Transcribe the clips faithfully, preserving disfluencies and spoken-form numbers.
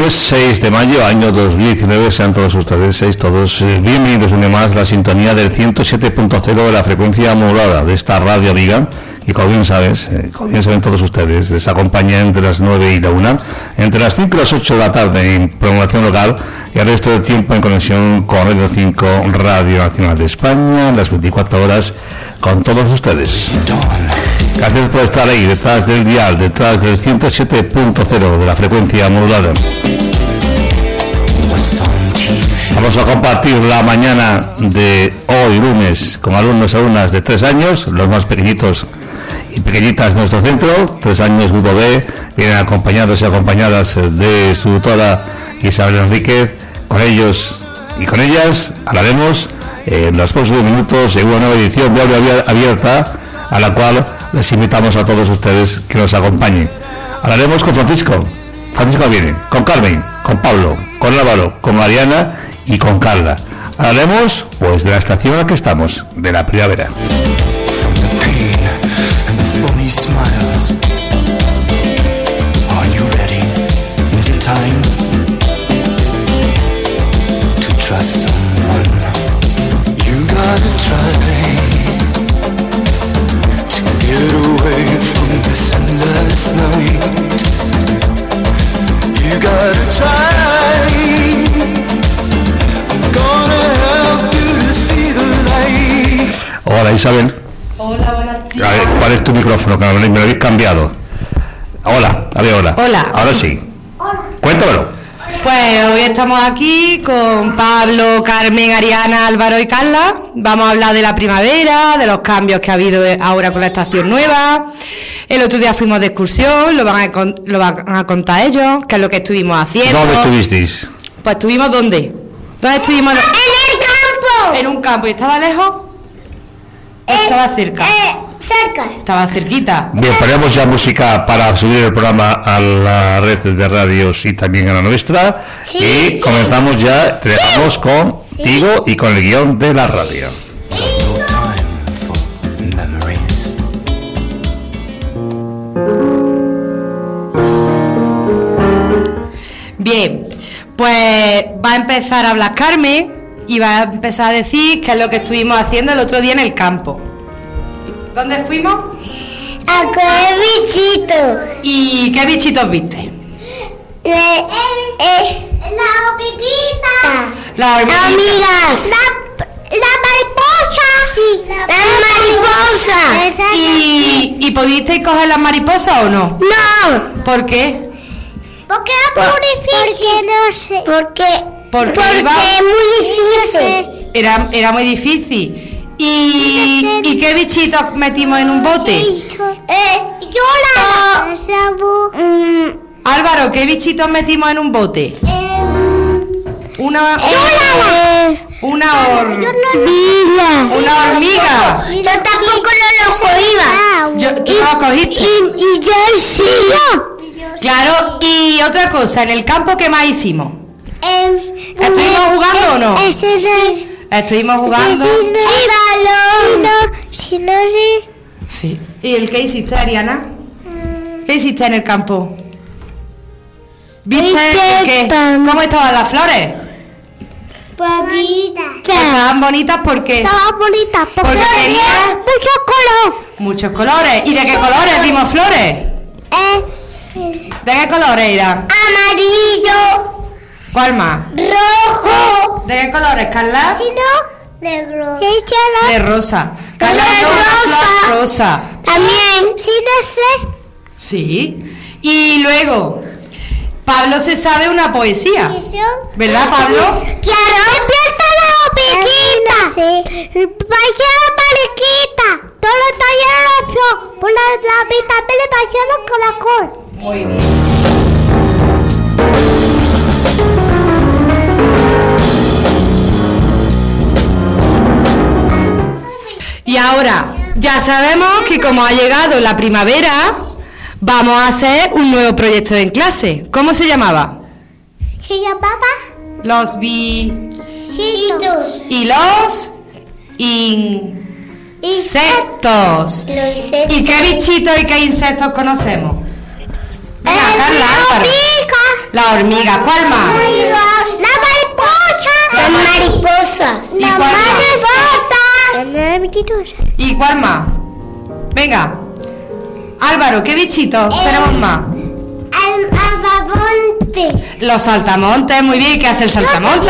Miércoles seis de mayo, año dos mil diecinueve, sean todos ustedes, seis todos eh, bienvenidos una más a la sintonía del ciento siete punto cero de la frecuencia modulada de esta radio amiga, y como bien sabes, eh, como bien saben todos ustedes, les acompaña entre las nueve y la una, entre las cinco y las ocho de la tarde en programación local y el resto del tiempo en conexión con Radio cinco, Radio Nacional de España, las veinticuatro horas con todos ustedes. Gracias por estar ahí, detrás del dial, detrás del ciento siete punto cero de la frecuencia modulada. Vamos a compartir la mañana de hoy, lunes, con alumnos y alumnas de tres años, los más pequeñitos y pequeñitas de nuestro centro, tres años, grupo B, vienen acompañados y acompañadas de su tutora Isabel Enríquez. Con ellos y con ellas hablaremos en los próximos minutos en una nueva edición de Audio Abierta, a la cual les invitamos a todos ustedes que nos acompañen. Hablaremos con Francisco. Francisco viene, con Carmen, con Pablo, con Álvaro, con Mariana y con Carla. Hablaremos pues de la estación en la que estamos, de la primavera. Get away from this endless night. You gotta try. I'm gonna help you to see the light. Hola Isabel. Hola, buenas días. A ver, ¿cuál es tu micrófono? Que me lo habéis cambiado. Hola, a ver, hola. Hola. Ahora sí. Hola. Cuéntamelo. Pues hoy estamos aquí con Pablo, Carmen, Ariana, Álvaro y Carla. Vamos a hablar de la primavera, de los cambios que ha habido ahora con la estación nueva. El otro día fuimos de excursión, lo van a, con, lo van a contar ellos, qué es lo que estuvimos haciendo. ¿Dónde estuvisteis? Pues estuvimos ¿dónde? ¿Dónde estuvimos? ¡En el campo! En un campo. ¿Y estaba lejos? ¿O Eh, estaba cerca? Eh, cerca. Estaba cerquita. Bien, ponemos ya música para subir el programa a la red de radios y también a la nuestra. Sí, y sí. comenzamos ya, trabajamos contigo y con el guión de la radio. Bien, pues va a empezar a hablar Carmen y va a empezar a decir qué es lo que estuvimos haciendo el otro día en el campo. ¿Dónde fuimos? A comer bichitos. ¿Y qué bichitos viste? Eh, eh, la hormiguita. Las hormiguitas. Amigas. La, la mariposa. Sí. La, la mariposa. ¿Y, ¿Y pudisteis coger las mariposas o no? No. ¿Por qué? Porque era muy difícil. Porque no sé. Porque, Porque porque iba- es muy difícil. Era, era muy difícil. ¿Y, ¿Y qué bichitos metimos en un bote? Eh, yo la... Mm, Álvaro, ¿qué bichitos metimos en un bote? eh, Una, eh, una, hor- hormiga. una hormiga. Yo tampoco no lo cogía. Yo- ¿Tú no lo cogiste? Y, y yo sí. Claro, y otra cosa, en el campo, ¿qué más hicimos? ¿Estuvimos jugando o no? Ese de... Estuvimos jugando. Si no, si no, sí. Sí. ¿Y el qué hiciste, Ariana? ¿Qué hiciste en el campo? ¿Viste Hice el qué? pan. ¿Cómo estaban las flores? Bonita. Estaban bonitas porque Estaba bonita porque, Porque tenía tenía- mucho color. muchos colores. ¿Y de qué colores vimos flores? Eh, ¿De qué colores eran? amarillo, ¿Cuál más? rojo. ¿De qué colores, Carla? Si no, negro. De rosa. Carla De vio una rosa. flor rosa. También. Si no sé. Sí. Y luego, Pablo se sabe una poesía. Eso. ¿Verdad, Pablo? Claro. Despierta la hormiguita. Sí. Vaya la mariquita. Todo está lleno de flor. Por la, la vitamina está lleno de caracol. Muy bien. Y ahora, ya sabemos que como ha llegado la primavera, vamos a hacer un nuevo proyecto en clase. ¿Cómo se llamaba? ¿Se llamaba? Los bi... Chitos. y los insectos. Los insectos. ¿Y qué bichitos y qué insectos conocemos? Venga, Eh, Carla, la Álvaro. hormiga. La hormiga. ¿Cuál más? La mariposa. Las mariposas. ¿Y Las cuál más? mariposas. ¿Y cuál más? Venga. Álvaro, ¿qué bichitos tenemos más? El albamonte. Los saltamontes, muy bien. ¿Qué hace el saltamonte?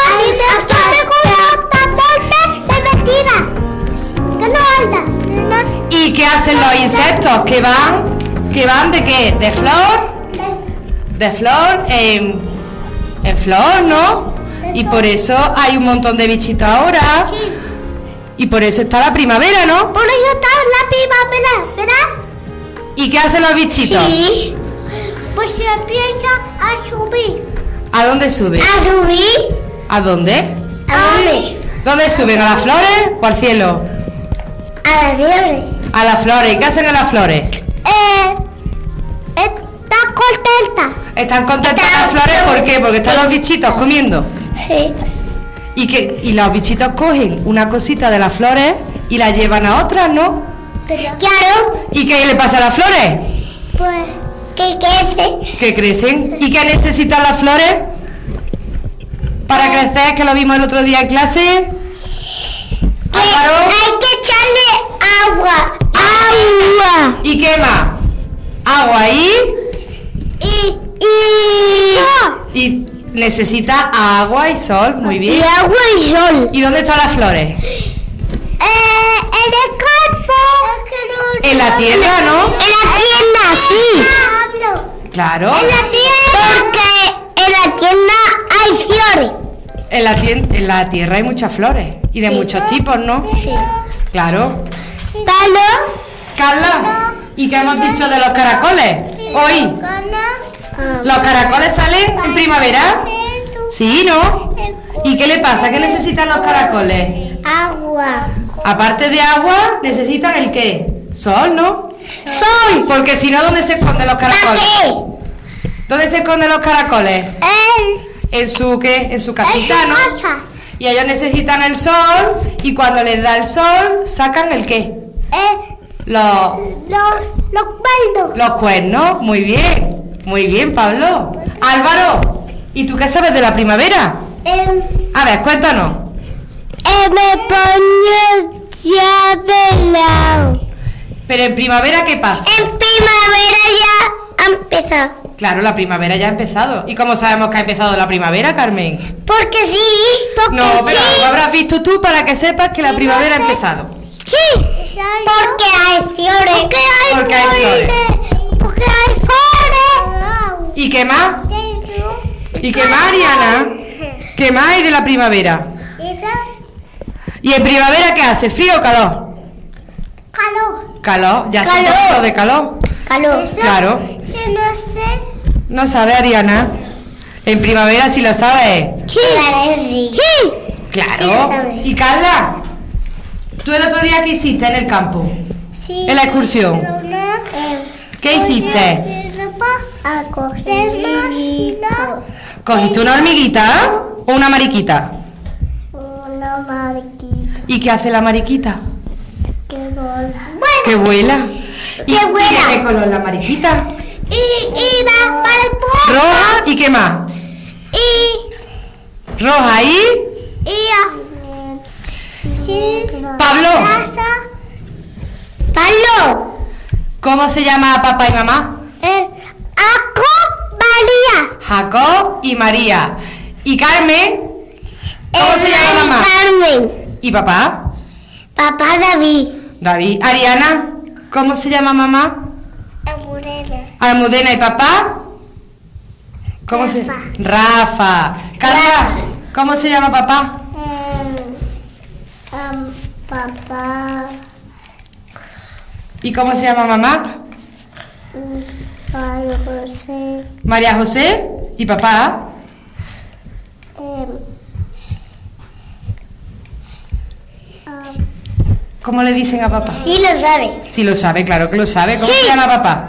¿Y qué hacen los insectos? ¿Que van? ¿Que van de qué? ¿De flor? De flor en, en flor, ¿no? Y por eso hay un montón de bichitos ahora. Y por eso está la primavera, ¿no? Por eso está la primavera, ¿verdad? ¿Y qué hacen los bichitos? Sí. Pues se empieza a subir. ¿A dónde suben? ¿A subir? ¿A dónde? ¿A dónde? ¿Dónde suben? ¿A las flores o al cielo? A la fiebre. A las flores. ¿Y qué hacen en las flores? Eh, está contenta. ¿Están contentas las flores? ¿Por qué? Porque están los bichitos comiendo. Sí. Y que y los bichitos cogen una cosita de las flores y la llevan a otras, ¿no? Claro. ¿Y qué le pasa a las flores? Pues, ¿qué crece? Que crecen. ¿Y qué necesitan las flores para crecer? Que lo vimos el otro día en clase. Que Álvaro. hay que echarle agua. Agua. ¿Y qué más? Agua y Y, y, y necesita agua y sol, muy y bien. agua y sol. ¿Y dónde están las flores? Eh, en el campo. En la tierra, ¿no? En la tienda, sí. Claro. En la tienda. Porque en la tienda hay flores. En la, tien- en la tierra hay muchas flores y de Sí. muchos tipos, ¿no? Sí. Claro. ¿Palo? Carla, ¿y qué hemos dicho de los caracoles? Hoy, ¿los caracoles salen en primavera? Sí, ¿no? ¿Y qué le pasa? ¿Qué necesitan los caracoles? Agua. Aparte de agua, necesitan el qué? Sol, ¿no? Sol. Porque si no, ¿dónde se esconden los ¿Para caracoles? qué? ¿Dónde se esconden los caracoles? En, En su qué? En su en casita, su ¿no? casa. Y ellos necesitan el sol y cuando les da el sol, sacan el qué? Eh, Los, los, los cuernos. los cuernos. Muy bien, muy bien, Pablo. Álvaro, ¿y tú qué sabes de la primavera? Eh, A ver, cuéntanos. eh, me pongo ya velado. Pero en primavera, ¿qué pasa? En primavera ya ha empezado. Claro, la primavera ya ha empezado. ¿Y cómo sabemos que ha empezado la primavera, Carmen? Porque sí. Porque No, pero sí. lo habrás visto tú para que sepas que la primavera ha empezado. Sí. Porque hay flores. Porque hay Porque hay flores. Porque hay flores. ¿Y qué más? ¿Y qué más, Ariana? ¿Qué más hay de la primavera? ¿Y en primavera qué hace? ¿Frío o calor? Calor. Calor, ya se Calor. ha de calor. Calor. Claro. Si no sé. No sabe, Ariana. En primavera sí lo sabe. Sí. Sí. Sí. Claro. Sí lo sabe. ¿Y Carla? ¿Tú el otro día qué hiciste en el campo? Sí. En la excursión. Eh, ¿Qué hiciste? A coger una, ¿Cogiste una hormiguita o una mariquita? una mariquita ¿Y qué hace la mariquita? que vola. Que vuela. ¿Y, Que vuela. ¿y de qué color la mariquita? Y, y la mariposa. Roja y qué más. Y, Roja y y a- sí. Pablo. Casa. Pablo. ¿Cómo se llama papá y mamá? El Aco María. Jacob y María. ¿Y Carmen? ¿Cómo El se llama mamá? Carmen. ¿Y papá? Papá David. David. Ariana, ¿cómo se llama mamá? Morena. Almudena. ¿Y papá? ¿Cómo se Rafa. Rafa. Carla, ¿cómo se llama papá? Um, um, papá. ¿Y cómo se llama mamá? Juan José. María José. ¿Y papá? Um, ¿Cómo le dicen a papá? sí lo sabes. Sí lo sabe, claro que lo sabe. ¿Cómo Sí. se llama papá?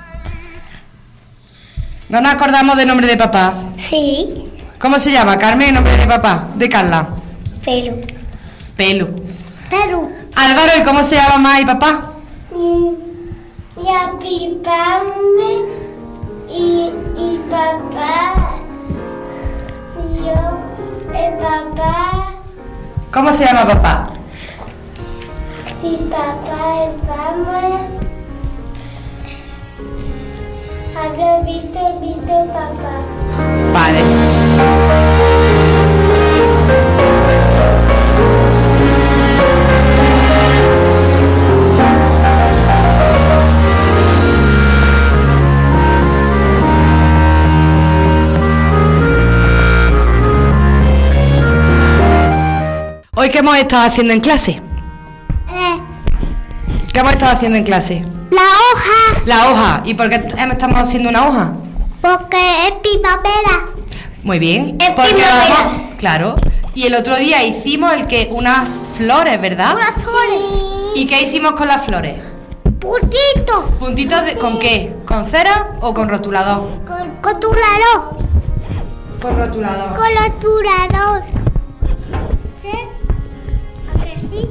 ¿No nos acordamos del nombre de papá? Sí. ¿Cómo se llama, Carmen, el nombre de papá? De Carla. Pero. Pelu. Pero. Álvaro, ¿y cómo se llama mamá y papá? Y a piparme y, y papá papá, ¿Cómo se llama papá? si papá es mamá, hablo visto, visto papá. Vale. ¿Hoy qué hemos estado haciendo en clase? Eh, ¿Qué hemos estado haciendo en clase? la hoja, La hoja. ¿Y por qué estamos haciendo una hoja? porque es primavera. Muy bien. Es Porque primavera. vamos, claro. Y el otro día hicimos el que unas flores, ¿verdad? Unas flores. ¿Y qué hicimos con las flores? Puntito. ¿Puntitos de, con qué? ¿Con cera o con rotulador? Con rotulador. Con rotulador. Con rotulador. ¿Sí? ¿A que sí?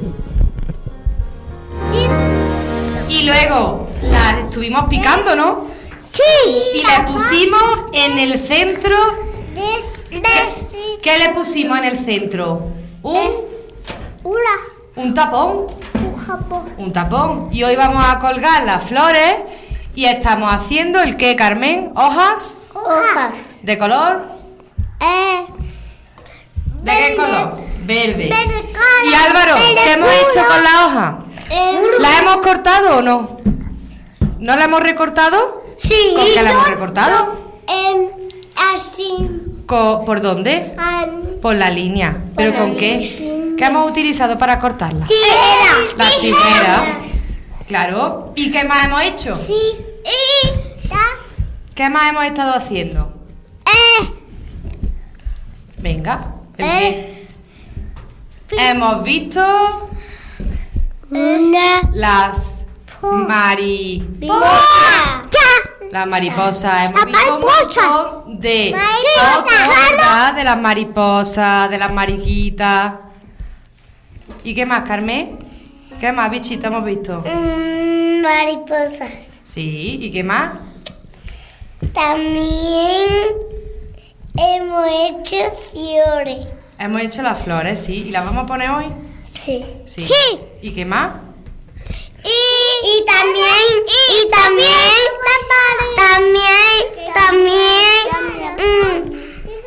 Sí. Y luego las estuvimos picando, ¿no? Sí. Y le pusimos en el centro. Des, ¿Qué, des, qué le pusimos en el centro? Un, una, un tapón. un japón. Un tapón. Y hoy vamos a colgar las flores y estamos haciendo el qué, Carmen, hojas Hojas. de color. Eh. ¿De qué Verde. color? Verde. Verde cara, Y Álvaro, verde ¿qué hemos puro. hecho con la hoja? Eh, ¿La hemos cortado o no? ¿No la hemos recortado? sí. ¿Con qué la hemos yo- recortado? Em, así. Co- ¿Por dónde? Am, Por la línea. ¿Pero la con qué? línea. ¿Qué hemos utilizado para cortarla? tijera. Las tijeras. Claro. ¿Y qué más hemos hecho? Sí. Y. Da. ¿Qué más hemos estado haciendo? Eh. Venga. ¿El Eh. qué? Hemos visto Una. las mari... Bola. Ya. Las mariposas. Hemos La visto un mariposa. montón de Mariposa, fotos, Ana. ¿verdad? De las mariposas, de las mariquitas. ¿Y qué más, Carmen? ¿Qué más, bichito, hemos visto? Mm, mariposas. Sí, ¿y qué más? También hemos hecho flores. Hemos hecho las flores, sí. ¿Y las vamos a poner hoy? Sí. Sí. ¿Y qué más? Y, y también, y también, también, también, mm,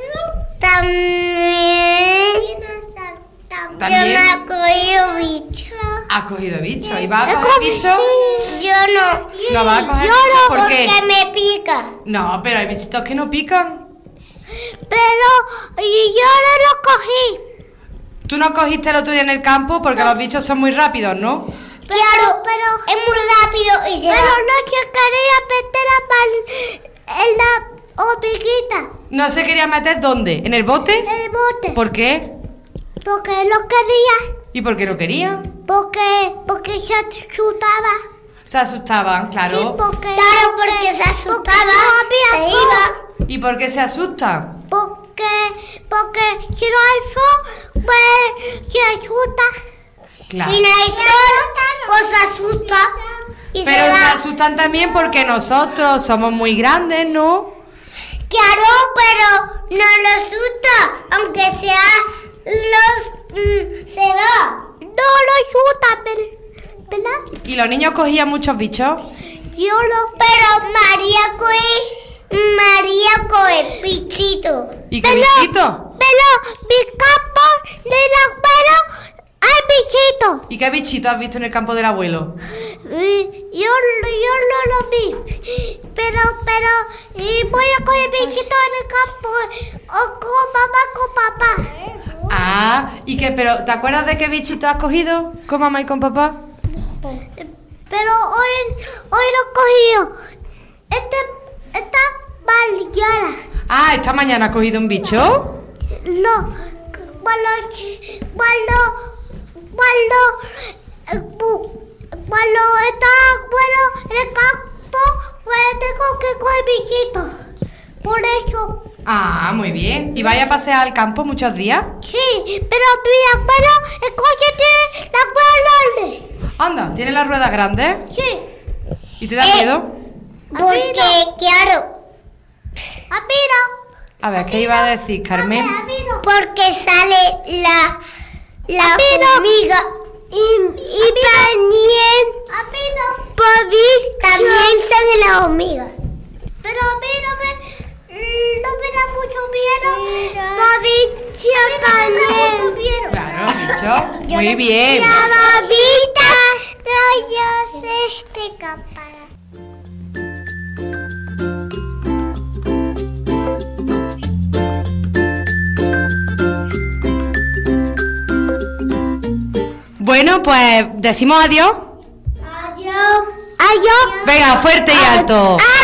también, También. yo no he cogido bicho. ¿Has cogido bicho? ¿Y vas a He coger cogido- bicho? Yo no. ¿No vas a coger yo bicho? no, ¿Por porque qué? me pica. No, pero hay bichitos que no pican. Pero y yo no lo cogí. Tú no cogiste el otro día en el campo porque los bichos son muy rápidos, ¿no? Claro, pero es muy rápido y se pero va. Pero no que quería meter a mal en la hormiguita, ¿No se quería meter dónde? ¿En el bote? en el bote. ¿Por qué? Porque lo quería, ¿Y por qué no quería? porque porque se asustaba. Se asustaban, claro. Sí, porque claro, porque se asustaba. No había se iba. ¿Y por qué se asustan? Porque porque si no hay sol, pues se asusta. Claro. Si no hay sol, pues se asusta. Y Pero se se va. asustan también porque nosotros somos muy grandes, ¿no? Claro, pero no lo asusta, aunque sea los mm, se va. No lo asusta, pero, ¿verdad? ¿Y los niños cogían muchos bichos? Yo lo. Pero María coge, María coge bichito. ¿Y qué Pero- bichito? Pero mi campo de la pero hay bichito. ¿Y qué bichito has visto en el campo del abuelo? Y Yo, yo no lo vi, pero, pero, y voy a coger bichito en el campo, o con mamá, con papá. Ah, ¿y qué? Pero ¿te acuerdas de qué bichito has cogido con mamá y con papá? Pero hoy, hoy lo he cogido. Este, esta mañana. Ah, ¿esta mañana has cogido un bicho? No, cuando, cuando, cuando, eh, pu- cuando está bueno en el campo, pues tengo que coger bichitos. Por eso, Ah, muy bien. ¿Y vaya a pasear al campo muchos días? sí, pero mi abuelo, el coche tiene la rueda grande. Anda, ¿tiene las ruedas grandes? Sí. ¿Y te da Eh. miedo? Porque, claro. Apiro. A ver, ¿qué iba a decir, Carmen? Apiro. porque sale la, la hormiga. Y, y también, por mí, también sale la hormiga. Pero a mí no me, no me da mucho miedo. Por mí también. Claro, Micho. Muy bien. La babita no se escapa. Bueno, pues decimos adiós. Adiós. Adiós. Venga, fuerte y alto.